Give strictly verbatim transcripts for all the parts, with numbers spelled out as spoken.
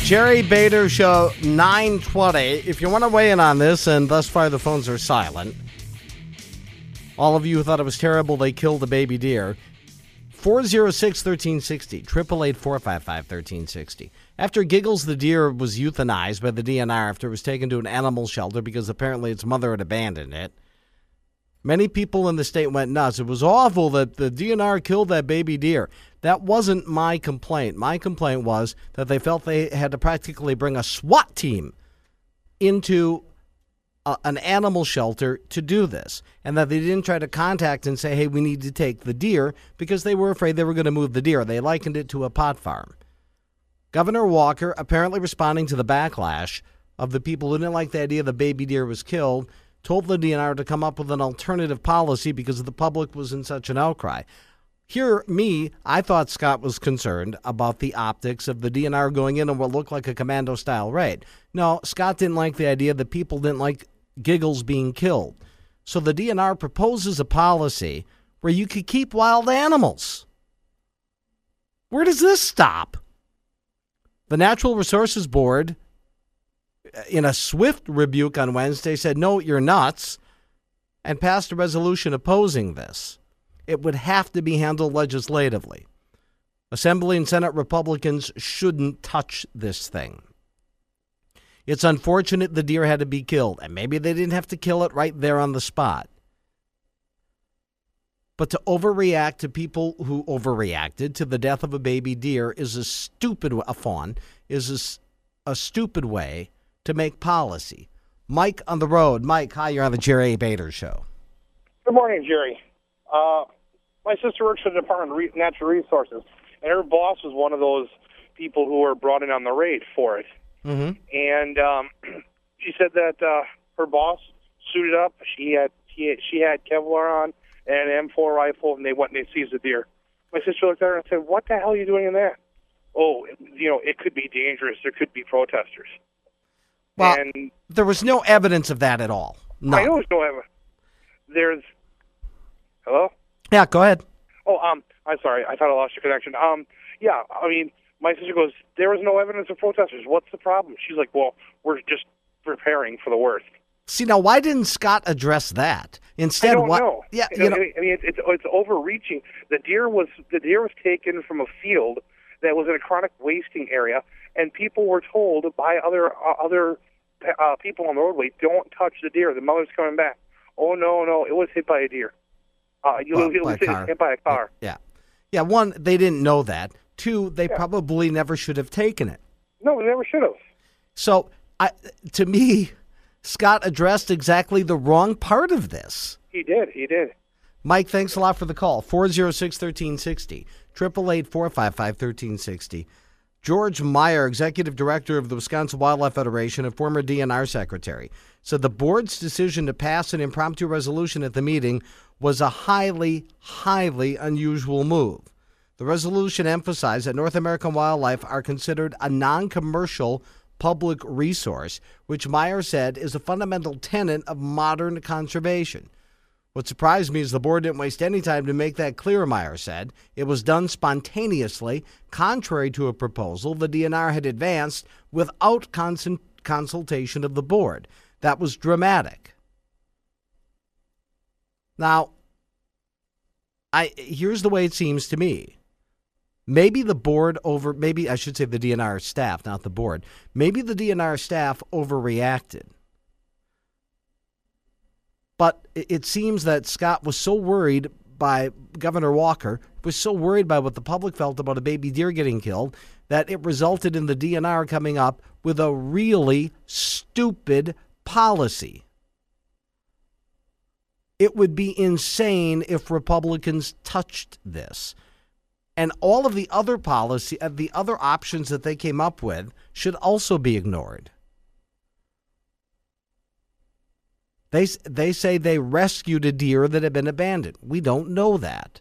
Jerry Bader Show, nine twenty. If you want to weigh in on this, and thus far the phones are silent, all of you who thought it was terrible they killed a baby deer, four oh six, one three six oh, eight eight eight, four five five, one three six oh. After Giggles, the deer was euthanized by the D N R after it was taken to an animal shelter because apparently its mother had abandoned it. Many people in the state went nuts. It was awful that the D N R killed that baby deer. That wasn't my complaint. My complaint was that they felt they had to practically bring a SWAT team into a, an animal shelter to do this, and that they didn't try to contact and say, hey, we need to take the deer, because they were afraid they were going to move the deer. They likened it to a pot farm. Governor Walker, apparently responding to the backlash of the people who didn't like the idea the baby deer was killed, told the D N R to come up with an alternative policy because the public was in such an outcry. Here, me, I thought Scott was concerned about the optics of the D N R going in on what looked like a commando-style raid. No, Scott didn't like the idea that people didn't like Giggles being killed. So the D N R proposes a policy where you could keep wild animals. Where does this stop? The Natural Resources Board, in a swift rebuke on Wednesday, said, no, you're nuts, and passed a resolution opposing this. It would have to be handled legislatively. Assembly and Senate Republicans shouldn't touch this thing. It's unfortunate the deer had to be killed, and maybe they didn't have to kill it right there on the spot. But to overreact to people who overreacted to the death of a baby deer is a stupid, a fawn, is a, a stupid way to make policy. Mike on the road. Mike, hi, you're on the Jerry Bader Show. Good morning, Jerry. Uh, my sister works for the Department of Natural Resources, and her boss was one of those people who were brought in on the raid for it. Mm-hmm. And um, she said that uh, her boss suited up. She had she had, she had Kevlar on and an M four rifle, and they went and they seized the deer. My sister looked at her and said, "What the hell are you doing in that?" Oh, you know, it could be dangerous. There could be protesters. Well, and there was no evidence of that at all. None. I know there's no evidence. There's hello. Yeah, go ahead. Oh, um, I'm sorry. I thought I lost your connection. Um, yeah, I mean, my sister goes, there was no evidence of protesters. What's the problem? She's like, well, we're just preparing for the worst. See, now, why didn't Scott address that? Instead, I don't what? know. Yeah, you you know, know, I mean, it's, it's it's overreaching. The deer was the deer was taken from a field that was in a chronic wasting area, and people were told by other uh, other uh, people on the roadway, don't touch the deer. The mother's coming back. Oh no, no, it was hit by a deer. Uh, you, well, it was hit, hit by a car. Yeah, yeah. One, they didn't know that. Two, they Yeah. probably never should have taken it. No, they never should have. So, I, to me, Scott addressed exactly the wrong part of this. He did. He did. Mike, thanks a lot for the call. four oh six, one three six oh, eight eight eight, four five five, one three six oh. George Meyer, executive director of the Wisconsin Wildlife Federation and former D N R secretary, said the board's decision to pass an impromptu resolution at the meeting was a highly, highly unusual move. The resolution emphasized that North American wildlife are considered a non-commercial public resource, which Meyer said is a fundamental tenet of modern conservation. What surprised me is the board didn't waste any time to make that clear, Meyer said. It was done spontaneously, contrary to a proposal the D N R had advanced without cons- consultation of the board. That was dramatic. Now, I here's the way it seems to me. Maybe the board over, maybe I should say the D N R staff, not the board. Maybe the D N R staff overreacted. But it seems that Scott was so worried by Governor Walker, was so worried by what the public felt about a baby deer getting killed, that it resulted in the D N R coming up with a really stupid policy. It would be insane if Republicans touched this. And all of the other policy, uh, the other options that they came up with should also be ignored. They they say they rescued a deer that had been abandoned. We don't know that.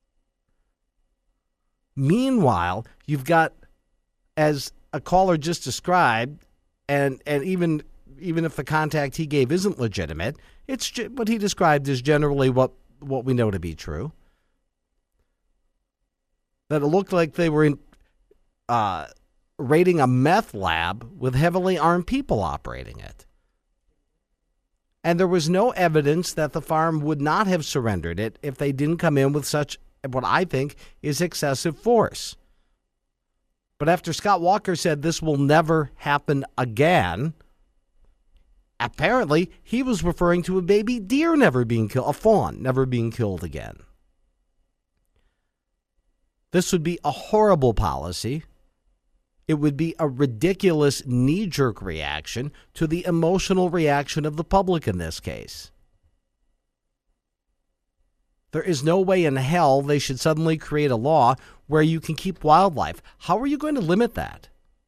Meanwhile, you've got, as a caller just described, and and even even if the contact he gave isn't legitimate, it's what he described is generally what, what we know to be true. That it looked like they were in, uh, raiding a meth lab with heavily armed people operating it. And there was no evidence that the farm would not have surrendered it if they didn't come in with such, what I think, is excessive force. But after Scott Walker said this will never happen again, apparently he was referring to a baby deer never being killed, a fawn never being killed again. This would be a horrible policy. It would be a ridiculous knee-jerk reaction to the emotional reaction of the public in this case. There is no way in hell they should suddenly create a law where you can keep wildlife. How are you going to limit that?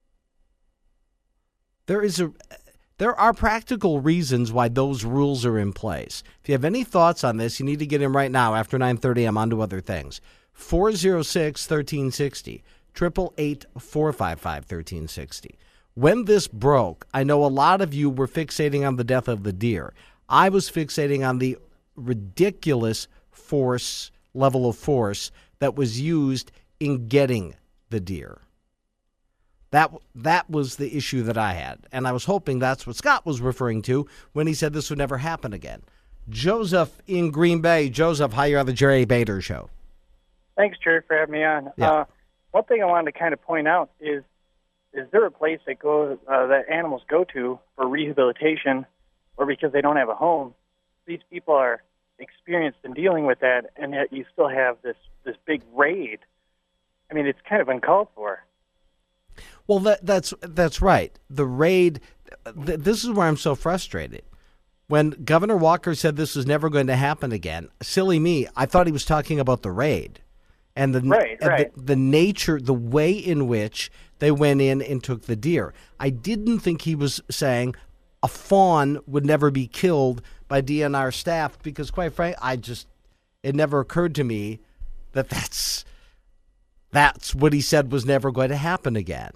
There is a, there are practical reasons why those rules are in place. If you have any thoughts on this, you need to get in right now. After nine thirty, I'm on to other things. four oh six, one three six oh. Triple eight four five five thirteen sixty. When this broke, I know a lot of you were fixating on the death of the deer. I was fixating on the ridiculous force, level of force that was used in getting the deer. That that was the issue that I had, and I was hoping that's what Scott was referring to when he said this would never happen again. Joseph in Green Bay. Joseph, hi, you're on the Jerry Bader Show. Thanks, Jerry, for having me on. Yeah. Uh, one thing I wanted to kind of point out is, is there a place that goes uh, that animals go to for rehabilitation or because they don't have a home? These people are experienced in dealing with that, and yet you still have this, this big raid. I mean, it's kind of uncalled for. Well, that, that's that's right. The raid, th- this is where I'm so frustrated. When Governor Walker said this was never going to happen again, silly me, I thought he was talking about the raid. And the, right, and right. the the nature, the way in which they went in and took the deer. I didn't think he was saying a fawn would never be killed by D N R staff because, quite frankly, I just it never occurred to me that that's that's what he said was never going to happen again.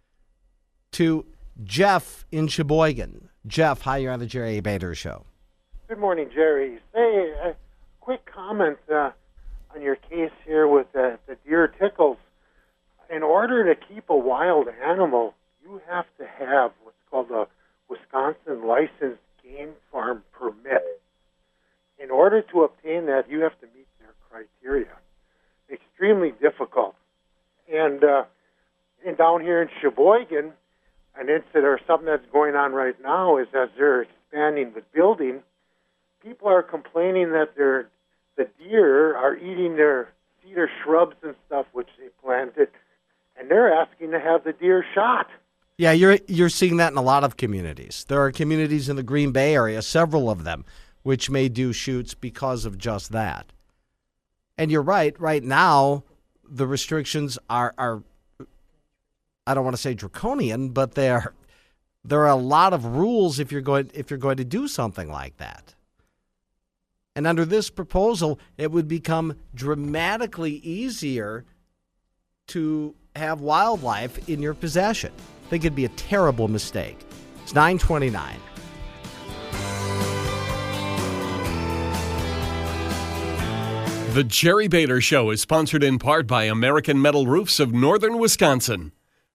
To Jeff in Sheboygan. Jeff, hi, you're on the Jerry Bader Show. Good morning, Jerry. Say a quick comment. Uh, on your case here with the, the deer tickles. In order to keep a wild animal, you have to have what's called a Wisconsin licensed game farm permit. In order to obtain that, you have to meet their criteria. Extremely difficult. And, uh, and down here in Sheboygan, an incident or something that's going on right now is as they're expanding the building, people are complaining that they're the deer are eating their cedar shrubs and stuff which they planted, and they're asking to have the deer shot. Yeah, you're you're seeing that in a lot of communities. There are communities in the Green Bay area, several of them, which may do shoots because of just that. And you're right. Right now, the restrictions are are I don't want to say draconian, but they are there are a lot of rules if you're going if you're going to do something like that. And under this proposal, it would become dramatically easier to have wildlife in your possession. I think it'd be a terrible mistake. It's nine twenty-nine. The Jerry Bader Show is sponsored in part by American Metal Roofs of Northern Wisconsin.